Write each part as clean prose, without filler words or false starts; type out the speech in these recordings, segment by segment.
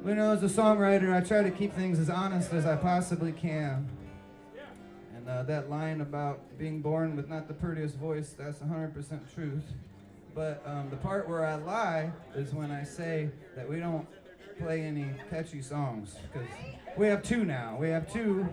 You know, as a songwriter, I try to keep things as honest as I possibly can. And that line about being born with not the prettiest voice, that's 100% truth. But the part where I lie is when I say that we don't play any catchy songs. Because we have two now. We have two.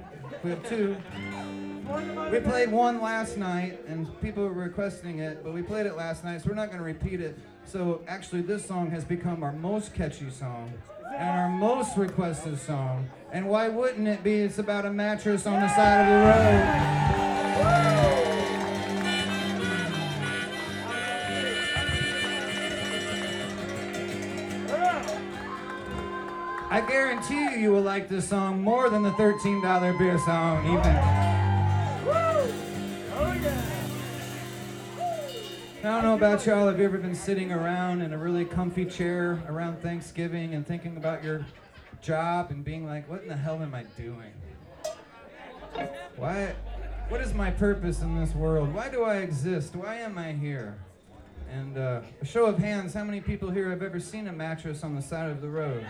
We played one last night, and people were requesting it, but we played it last night, so we're not going to repeat it. So actually, this song has become our most catchy song and our most requested song. And why wouldn't it be? It's about a mattress on the side of the road. I guarantee you will like this song more than the $13 beer song, even. I don't know about y'all, have you ever been sitting around in a really comfy chair around Thanksgiving and thinking about your job and being like, what in the hell am I doing? What is my purpose in this world? Why do I exist? Why am I here? And a show of hands, how many people here have ever seen a mattress on the side of the road?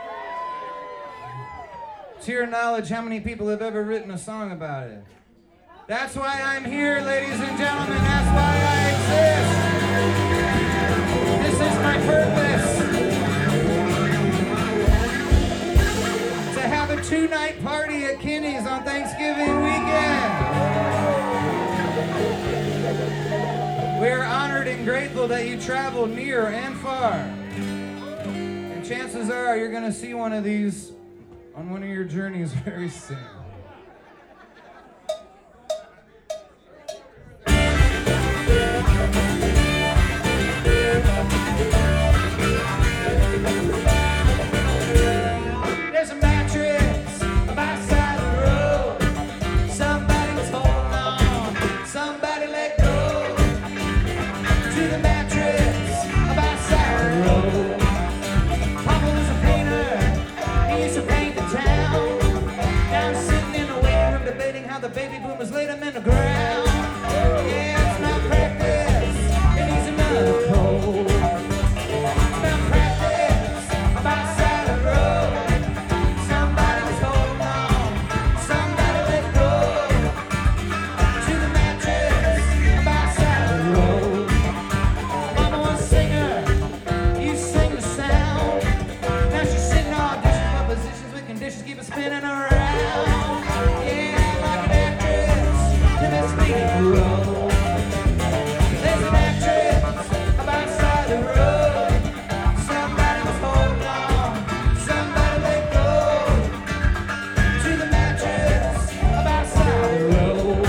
To your knowledge, how many people have ever written a song about it? That's why I'm here, ladies and gentlemen. That's why I exist. This is my purpose. To have a 2-night party at Kinney's on Thanksgiving weekend. We are honored and grateful that you traveled near and far. And chances are you're going to see one of these on one of your journeys very soon. There's a mattress by the side of the road. Somebody was holding on. Somebody let go to the mattress by the side of the road. Papa was a painter. He used to paint the town. Now I'm sitting in the waiting room debating how the baby boomers laid him in the ground. Yeah, it's not practice. It needs another cold. It's not practice by the side of the road. Somebody was holding on. Somebody let go to the mattress by the side of the road. Mama was a singer. You sing the sound. Now she's sitting all dishes for positions with conditions keep it spinning around. Yeah, like an actress in this leading role. There's an actress by the side of the road. Somebody was holding on. Somebody let go to the mattress by the side of the road.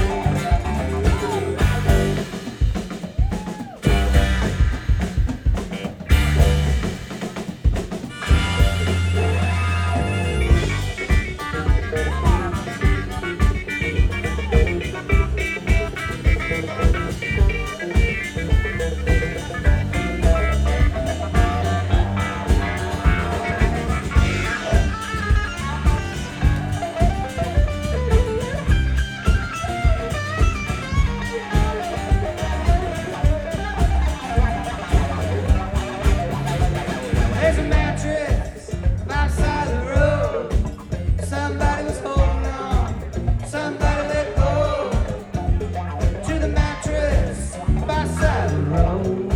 There's a mattress by the side of the road. Somebody was holding on. Somebody let go to the mattress by the side of the road.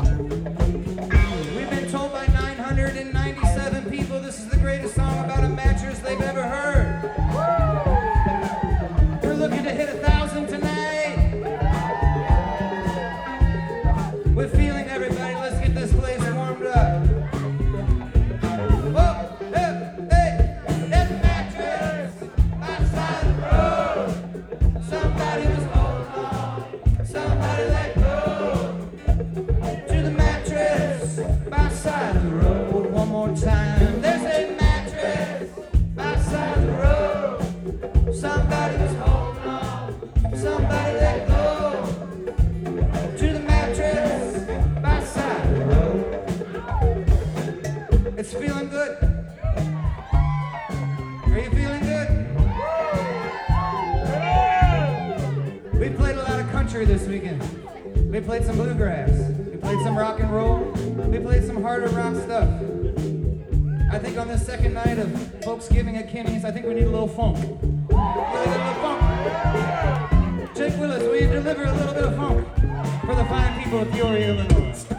We've been told by 997 people this is the greatest song about a mattress they've ever heard. We're looking to hit 1,000 tonight. We're feeling everybody. Let's get this place warmed up. Somebody was holding on. Somebody let go to the mattress by the side of the road. One more time. There's a mattress by the side of the road. Somebody was holding on. Somebody let go to the mattress by the side of the road. It's feeling good. Are you feeling good? We played a lot of country this weekend. We played some bluegrass. We played some rock and roll. We played some harder rock stuff. I think on this second night of Folksgiving at Kinney's, I think we need a little funk. We need a little funk. Jake Willis, will you deliver a little bit of funk for the fine people of Peoria, Illinois?